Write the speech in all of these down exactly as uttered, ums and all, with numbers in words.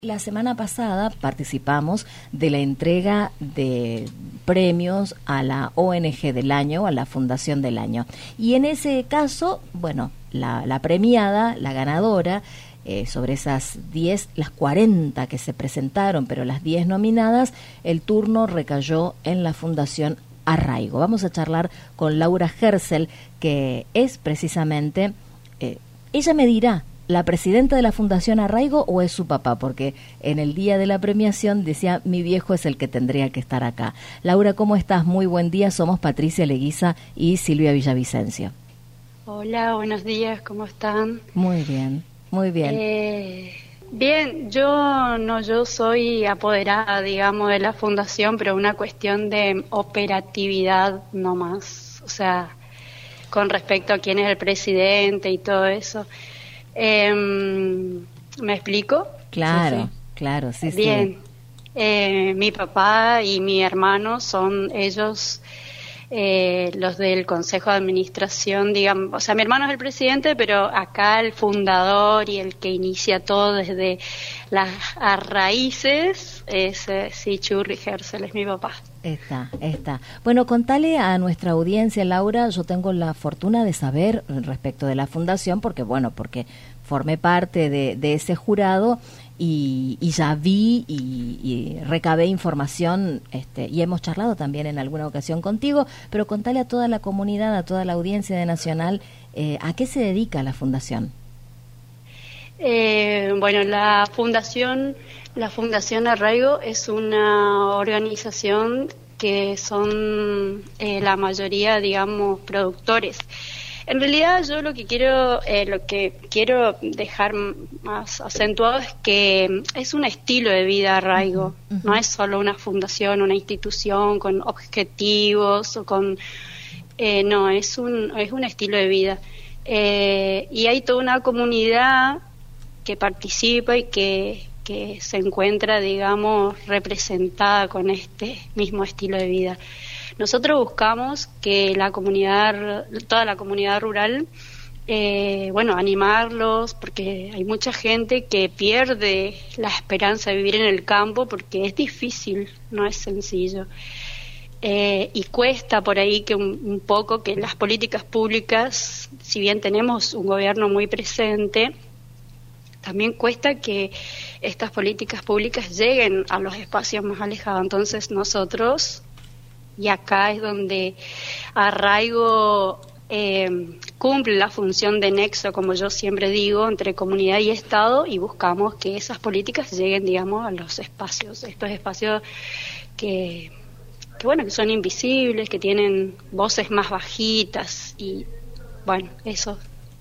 La semana pasada participamos de la entrega de premios a la O N G del año, a la Fundación del año. Y en ese caso, bueno, la, la premiada, la ganadora, eh, sobre esas diez, las cuarenta que se presentaron, pero las diez nominadas, el turno recayó en la Fundación Arraigo. Vamos a charlar con Laura Herzl, que es precisamente, eh, ella me dirá, ¿la presidenta de la Fundación Arraigo o es su papá? Porque en el día de la premiación decía, mi viejo es el que tendría que estar acá. Laura, ¿cómo estás? Muy buen día. Somos Patricia Leguiza y Silvia Villavicencio. Hola, buenos días. ¿Cómo están? Muy bien, muy bien. Eh, bien, yo no, yo soy apoderada, digamos, de la Fundación, pero una cuestión de operatividad no más. O sea, con respecto a quién es el presidente y todo eso. Eh, ¿Me explico? Claro, sí, sí. claro, sí, Bien. sí. Eh, mi papá y mi hermano son ellos eh, los del Consejo de Administración, digamos. O sea, mi hermano es el presidente, pero acá el fundador y el que inicia todo desde las a raíces es eh, sí, Churri Herzl, es mi papá. Está, está. Bueno, contale a nuestra audiencia, Laura, yo tengo la fortuna de saber respecto de la fundación, porque bueno, porque formé parte de, de ese jurado y, y ya vi y, y recabé información, este, y hemos charlado también en alguna ocasión contigo, pero contale a toda la comunidad, a toda la audiencia de Nacional, eh, ¿a qué se dedica la fundación? Eh, bueno, la fundación, la Fundación Arraigo es una organización que son eh, la mayoría, digamos, productores. En realidad, yo lo que quiero, eh, lo que quiero dejar más acentuado es que es un estilo de vida Arraigo. Uh-huh. No es solo una fundación, una institución con objetivos o con, eh, no, es un es un estilo de vida. Eh, y hay toda una comunidad que participa y que, que se encuentra, digamos, representada con este mismo estilo de vida. Nosotros buscamos que la comunidad, toda la comunidad rural, eh, bueno, animarlos, porque hay mucha gente que pierde la esperanza de vivir en el campo porque es difícil, no es sencillo. Eh, y cuesta por ahí que un, un poco que las políticas públicas, si bien tenemos un gobierno muy presente, también cuesta que estas políticas públicas lleguen a los espacios más alejados. Entonces nosotros, y acá es donde Arraigo eh, cumple la función de nexo, como yo siempre digo, entre comunidad y Estado, y buscamos que esas políticas lleguen, digamos, a los espacios, estos espacios que, que bueno, que son invisibles, que tienen voces más bajitas, y bueno, eso.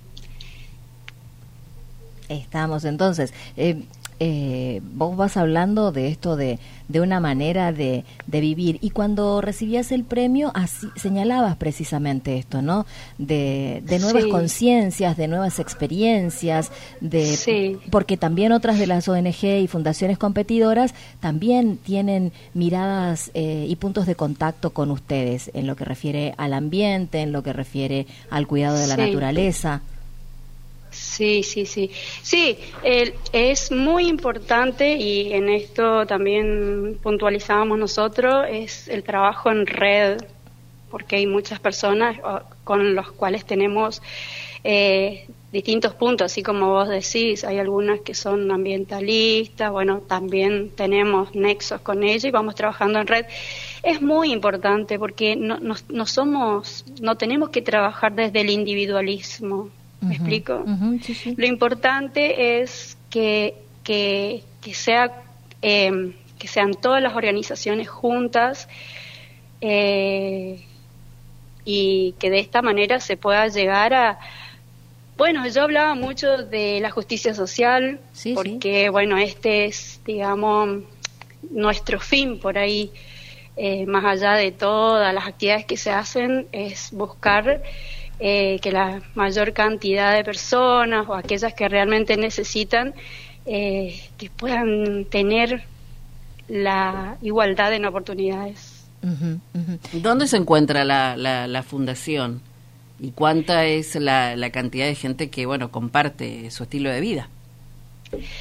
Estamos entonces, eh, eh, vos vas hablando de esto de, de una manera de, de vivir, y cuando recibías el premio así, señalabas precisamente esto, ¿no? De, de nuevas sí. conciencias, de nuevas experiencias, de sí. porque también otras de las O N G y fundaciones competidoras también tienen miradas eh, y puntos de contacto con ustedes en lo que refiere al ambiente, en lo que refiere al cuidado de la sí. naturaleza. Sí, sí, sí. Sí, el, es muy importante, y en esto también puntualizábamos nosotros, es el trabajo en red, porque hay muchas personas con los cuales tenemos eh, distintos puntos, así como vos decís, hay algunas que son ambientalistas, bueno, también tenemos nexos con ellos y vamos trabajando en red. Es muy importante porque no, no, no somos, no tenemos que trabajar desde el individualismo. ¿Me uh-huh, explico? Uh-huh, sí, sí. Lo importante es que que, que sea eh, que sean todas las organizaciones juntas eh, y que de esta manera se pueda llegar a... Bueno, yo hablaba mucho de la justicia social, sí, porque, sí. bueno, este es, digamos, nuestro fin por ahí, eh, más allá de todas las actividades que se hacen, es buscar... Eh, que la mayor cantidad de personas o aquellas que realmente necesitan eh, que puedan tener la igualdad en oportunidades. Uh-huh, uh-huh. ¿Dónde se encuentra la, la, la fundación y cuánta es la, la cantidad de gente que bueno comparte su estilo de vida?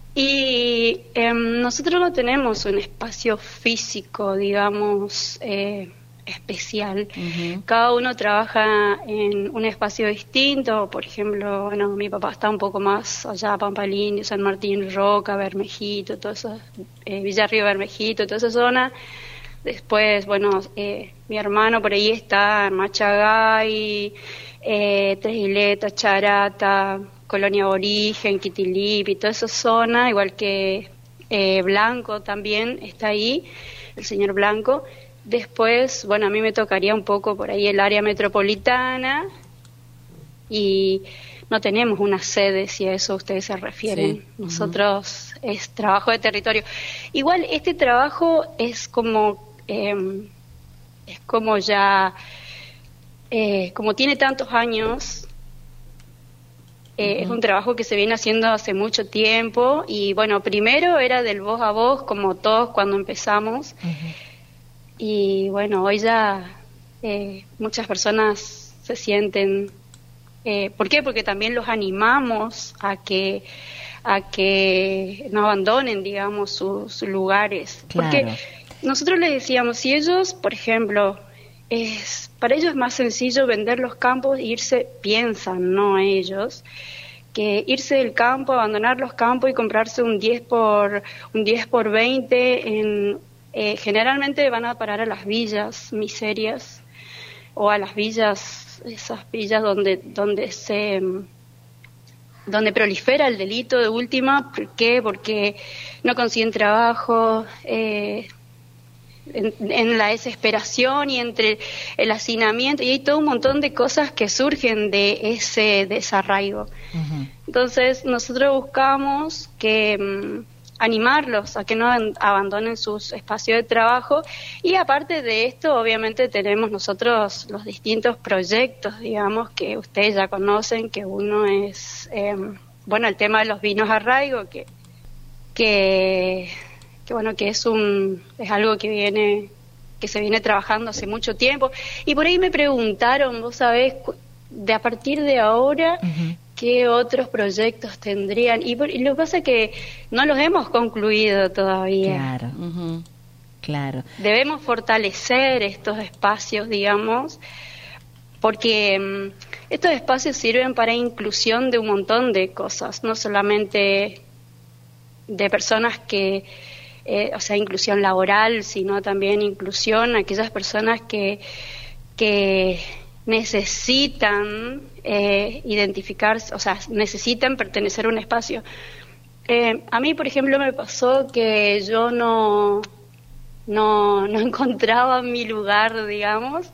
Y eh, nosotros no tenemos un espacio físico, digamos, eh, especial. Uh-huh. Cada uno trabaja en un espacio distinto. Por ejemplo, bueno, mi papá está un poco más allá, Pampalín, San Martín, Roca, Bermejito, todo eso, eh, Villarrío, Bermejito, toda esa zona. Después, bueno, eh, mi hermano por ahí está en Machagay, eh, Tres Isletas, Charata, Colonia Aborigen, Quitilip y toda esa zona, igual que eh, Blanco también está ahí, el señor Blanco. Después, bueno, a mí me tocaría un poco por ahí el área metropolitana y no tenemos una sede, si a eso ustedes se refieren. Sí. Nosotros uh-huh. es trabajo de territorio. Igual este trabajo es como, eh, es como ya, eh, como tiene tantos años, Eh, uh-huh. es un trabajo que se viene haciendo hace mucho tiempo y bueno, primero era del voz a voz como todos cuando empezamos uh-huh. y bueno, hoy ya eh, muchas personas se sienten, eh, ¿por qué? Porque también los animamos a que a que no abandonen, digamos, sus, sus lugares. Claro. Porque nosotros les decíamos, si ellos, por ejemplo, es para ellos es más sencillo vender los campos e irse, piensan, no ellos, que irse del campo, abandonar los campos y comprarse un diez por veinte, en, eh, generalmente van a parar a las villas miserias o a las villas, esas villas donde donde se donde prolifera el delito de última. ¿Por qué? Porque no consiguen trabajo, eh, En, en la desesperación y entre el hacinamiento, y hay todo un montón de cosas que surgen de ese desarraigo. Uh-huh. Entonces nosotros buscamos que um, animarlos a que no abandonen sus espacios de trabajo, y aparte de esto obviamente tenemos nosotros los distintos proyectos, digamos, que ustedes ya conocen, que uno es eh, bueno, el tema de los vinos arraigo, que que que bueno, que es un es algo que viene que se viene trabajando hace mucho tiempo. Y por ahí me preguntaron, vos sabés, de a partir de ahora, uh-huh. ¿qué otros proyectos tendrían? Y, por, y lo que pasa es que no los hemos concluido todavía. Claro, uh-huh. claro. Debemos fortalecer estos espacios, digamos, porque um, estos espacios sirven para inclusión de un montón de cosas, no solamente de personas que Eh, o sea, inclusión laboral, sino también inclusión a aquellas personas que, que necesitan eh, identificarse, o sea, necesitan pertenecer a un espacio. Eh, a mí, por ejemplo, me pasó que yo no, no, no encontraba mi lugar, digamos,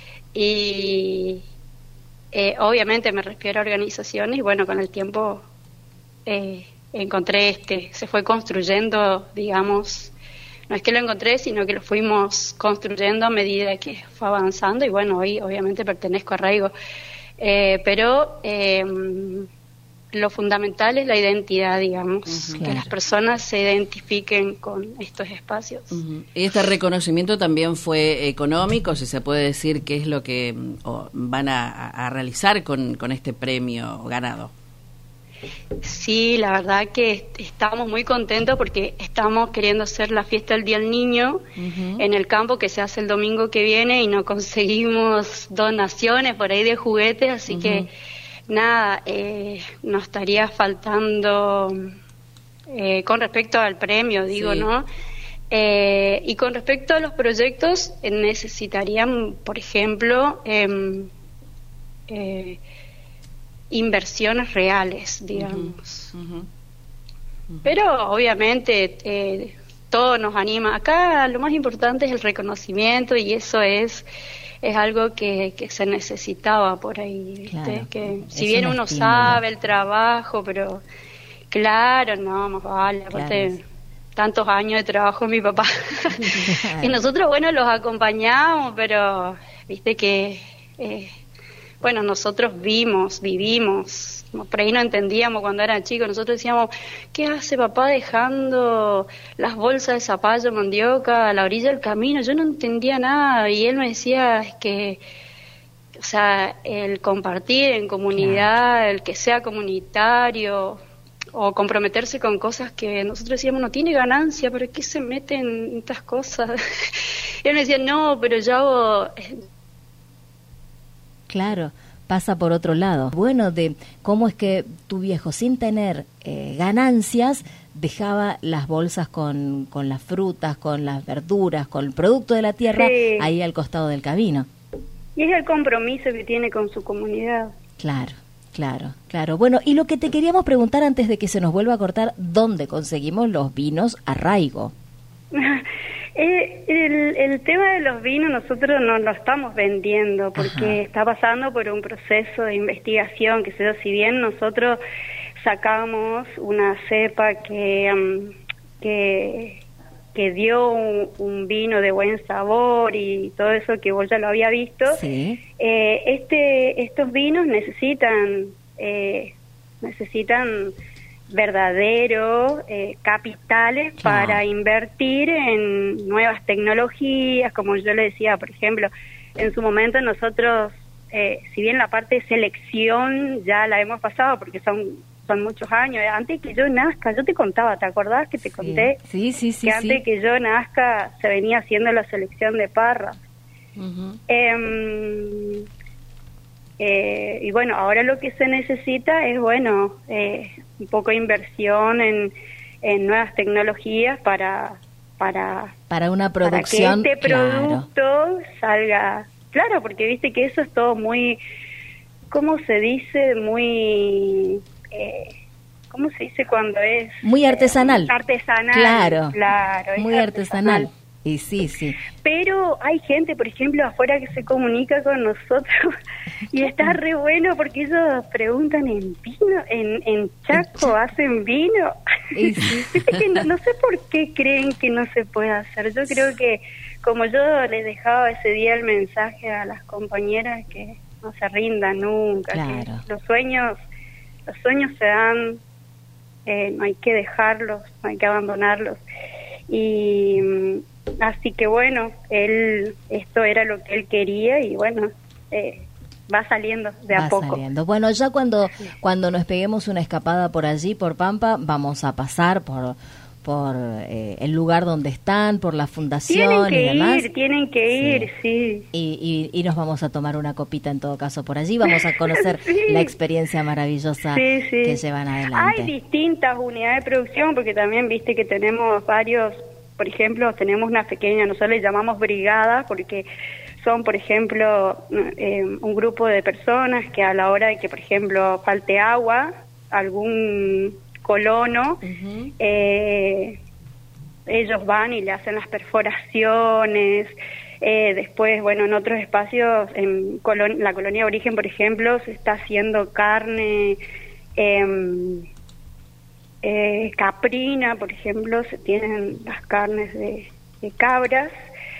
y eh, obviamente me refiero a organizaciones, y bueno, con el tiempo Eh, encontré este, se fue construyendo, digamos, no es que lo encontré, sino que lo fuimos construyendo a medida que fue avanzando, y bueno, hoy obviamente pertenezco a Arraigo, eh, pero eh, lo fundamental es la identidad, digamos, uh-huh, que claro. las personas se identifiquen con estos espacios. Uh-huh. ¿Y este reconocimiento también fue económico? Si se puede decir qué es lo que oh, van a, a realizar con, con este premio ganado. Sí, la verdad que estamos muy contentos porque estamos queriendo hacer la fiesta del Día del Niño uh-huh. en el campo, que se hace el domingo que viene, y no conseguimos donaciones por ahí de juguetes, así uh-huh. que nada, eh, nos estaría faltando eh, con respecto al premio, digo, sí. ¿no? Eh, y con respecto a los proyectos, eh, necesitarían, por ejemplo, eh, eh, inversiones reales, digamos. Uh-huh, uh-huh, uh-huh. Pero obviamente eh, todo nos anima. Acá lo más importante es el reconocimiento, y eso es es algo que, que se necesitaba por ahí, ¿viste? Claro, que si bien uno estímulo. Sabe el trabajo, pero claro, no, más vale, aparte claro. tantos años de trabajo de mi papá. Y nosotros, bueno, los acompañamos, pero viste que eh, bueno, nosotros vimos, vivimos, por ahí no entendíamos cuando eran chicos, nosotros decíamos, ¿qué hace papá dejando las bolsas de zapallo, mandioca a la orilla del camino? Yo no entendía nada, y él me decía, es que, o sea, el compartir en comunidad, claro. el que sea comunitario, o comprometerse con cosas que nosotros decíamos no tiene ganancia, ¿pero qué se meten en estas cosas? Y él me decía, no, pero yo hago... Claro, pasa por otro lado. Bueno, de cómo es que tu viejo, sin tener eh, ganancias, dejaba las bolsas con, con las frutas, con las verduras, con el producto de la tierra, sí, ahí al costado del camino. Y es el compromiso que tiene con su comunidad. Claro, claro, claro. Bueno, y lo que te queríamos preguntar antes de que se nos vuelva a cortar, ¿dónde conseguimos los vinos Arraigo? Eh, el, el tema de los vinos nosotros no lo estamos vendiendo porque Ajá. está pasando por un proceso de investigación, que sé yo, si bien nosotros sacamos una cepa que um, que, que dio un, un vino de buen sabor y todo eso que vos ya lo había visto, sí. eh, este estos vinos necesitan eh, necesitan verdaderos eh, capitales claro. para invertir en nuevas tecnologías, como yo le decía, por ejemplo, en su momento nosotros, eh, si bien la parte de selección ya la hemos pasado, porque son son muchos años, antes que yo nazca, yo te contaba, ¿te acordás que te sí. conté? Sí, sí, sí. Que antes sí. que yo nazca se venía haciendo la selección de parras. Uh-huh. Eh, eh, y bueno, ahora lo que se necesita es, bueno, eh, un poco de inversión en, en nuevas tecnologías para para para una producción para que este claro. producto salga claro, porque viste que eso es todo muy, ¿cómo se dice? Muy eh, ¿cómo se dice cuando es? Muy artesanal. Eh, artesanal. Claro. Claro. Muy artesanal. artesanal. Y sí, sí. Pero hay gente, por ejemplo, afuera que se comunica con nosotros y está re bueno porque ellos preguntan en vino, en, en Chaco hacen vino. Y sí. que no, no sé por qué creen que no se puede hacer. Yo creo que como yo les dejaba ese día el mensaje a las compañeras que no se rindan nunca, claro. que los sueños, los sueños se dan, eh, no hay que dejarlos, no hay que abandonarlos. Y así que bueno, él esto era lo que él quería y bueno, eh, va saliendo de va a poco. Saliendo. Bueno, ya cuando cuando nos peguemos una escapada por allí, por Pampa, vamos a pasar por por eh, el lugar donde están, por la fundación tienen que y demás. ir, tienen que ir, sí. sí. Y, y, y nos vamos a tomar una copita en todo caso por allí, vamos a conocer sí. la experiencia maravillosa sí, sí. que llevan adelante. Hay distintas unidades de producción porque también viste que tenemos varios, por ejemplo, tenemos una pequeña, nosotros le llamamos brigadas porque son, por ejemplo, eh, un grupo de personas que a la hora de que, por ejemplo, falte agua, algún colono, uh-huh. eh, ellos van y le hacen las perforaciones. Eh, después, bueno, en otros espacios, en colon- la colonia de origen, por ejemplo, se está haciendo carne eh, eh, caprina, por ejemplo, se tienen las carnes de, de cabras.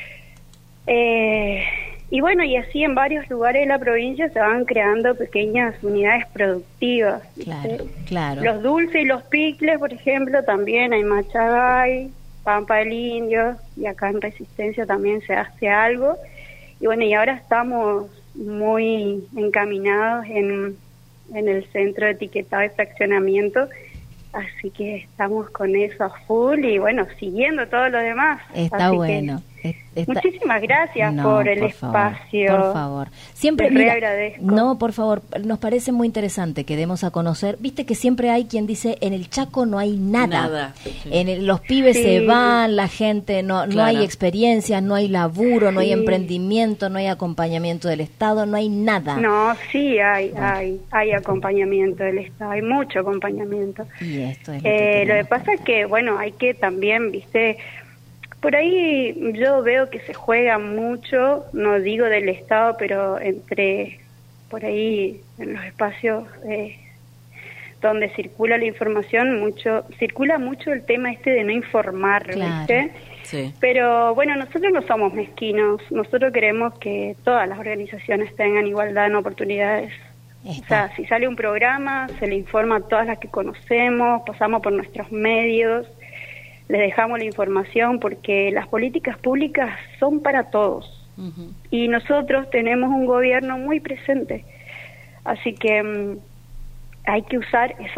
Eh, y bueno, y así en varios lugares de la provincia se van creando pequeñas unidades productivas. Claro, claro. Los dulces y los picles, por ejemplo, también hay Machagay, Pampa del Indio, y acá en Resistencia también se hace algo. Y bueno, y ahora estamos muy encaminados en, en el centro de etiquetado y fraccionamiento, así que estamos con eso a full y bueno, siguiendo todo lo demás. Está así bueno. Está... Muchísimas gracias no, por el por espacio. Favor, por favor. Siempre Te mira, agradezco. No, por favor, nos parece muy interesante que demos a conocer. Viste que siempre hay quien dice, en el Chaco no hay nada. Nada. Sí. En el, los pibes sí. se van, la gente, no, claro. no hay experiencia, no hay laburo, sí. no hay emprendimiento, no hay acompañamiento del Estado, no hay nada. No, sí hay, bueno. hay, hay acompañamiento del Estado, hay mucho acompañamiento. Y esto es lo, eh, que lo que pasa es que, bueno, hay que también, viste, por ahí yo veo que se juega mucho, no digo del Estado, pero entre, por ahí, en los espacios eh, donde circula la información, mucho circula mucho el tema este de no informar, claro. ¿viste? Sí. Pero bueno, nosotros no somos mezquinos, nosotros queremos que todas las organizaciones tengan igualdad en oportunidades. Está. O sea, si sale un programa, se le informa a todas las que conocemos, pasamos por nuestros medios, les dejamos la información porque las políticas públicas son para todos. Uh-huh. Y nosotros tenemos un gobierno muy presente. Así que um, hay que usar esas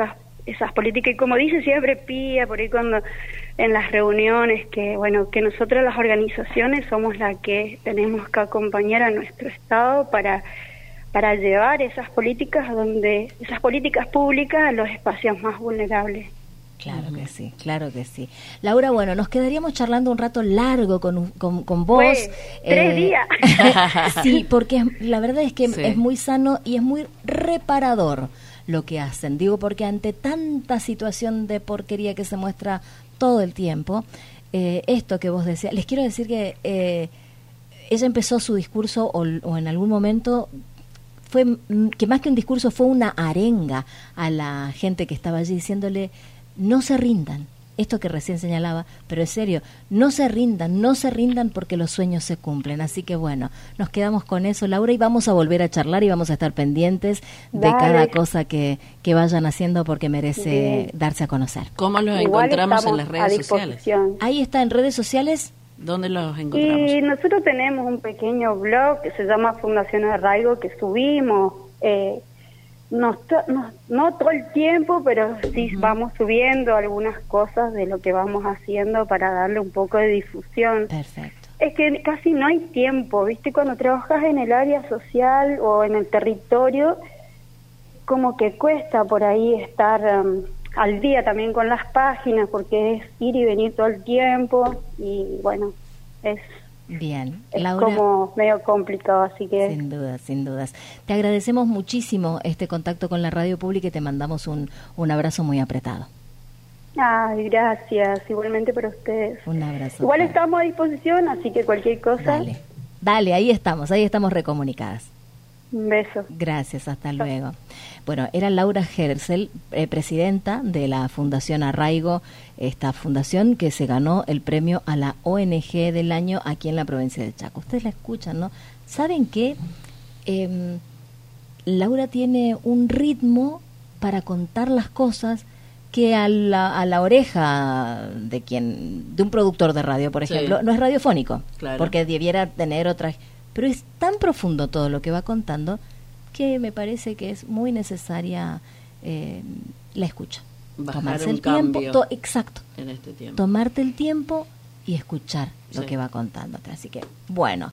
esas políticas. Y como dice siempre Pía, por ahí cuando en las reuniones, que bueno, que nosotros las organizaciones somos las que tenemos que acompañar a nuestro Estado para para llevar esas políticas a donde esas políticas públicas a los espacios más vulnerables. Claro que sí, claro que sí. Laura, bueno, nos quedaríamos charlando un rato largo con, con, con vos. Pues, tres eh, días. Sí, porque es, la verdad es que sí. es muy sano y es muy reparador lo que hacen. Digo, porque ante tanta situación de porquería que se muestra todo el tiempo, eh, esto que vos decías, les quiero decir que eh, ella empezó su discurso o, o en algún momento fue que más que un discurso fue una arenga a la gente que estaba allí diciéndole no se rindan, esto que recién señalaba, pero es serio, no se rindan, no se rindan porque los sueños se cumplen. Así que bueno, nos quedamos con eso, Laura, y vamos a volver a charlar y vamos a estar pendientes de Dale. cada cosa que, que vayan haciendo porque merece Bien. darse a conocer. ¿Cómo los Igual encontramos en estamos las a redes sociales? disposición. Ahí está en redes sociales. ¿Dónde los encontramos? Y nosotros tenemos un pequeño blog que se llama Fundación Arraigo, que subimos, eh, no, no, no todo el tiempo, pero sí uh-huh. vamos subiendo algunas cosas de lo que vamos haciendo para darle un poco de difusión. Perfecto. Es que casi no hay tiempo, ¿viste? Cuando trabajas en el área social o en el territorio, como que cuesta por ahí estar um, al día también con las páginas, porque es ir y venir todo el tiempo y bueno, es... Bien, es Laura, como medio complicado, así que... Sin dudas, sin dudas. Te agradecemos muchísimo este contacto con la radio pública y te mandamos un, un abrazo muy apretado. Ay, gracias, igualmente para ustedes. Un abrazo. Igual para... estamos a disposición, así que cualquier cosa... Dale, dale, ahí estamos, ahí estamos recomunicadas. Un beso. Gracias, hasta luego. Bueno, era Laura Herzl, eh, presidenta de la Fundación Arraigo, esta fundación que se ganó el premio a la O N G del año aquí en la provincia de Chaco. Ustedes la escuchan, ¿no? ¿Saben qué? Eh, Laura tiene un ritmo para contar las cosas que a la, a la oreja de quien, de un productor de radio, por ejemplo, sí. no es radiofónico, claro. porque debiera tener otras... Pero es tan profundo todo lo que va contando que me parece que es muy necesaria eh, la escucha. Bajar Tomarse un el tiempo, cambio to, exacto. En este tiempo. Tomarte el tiempo y escuchar sí. lo que va contándote. Así que, bueno.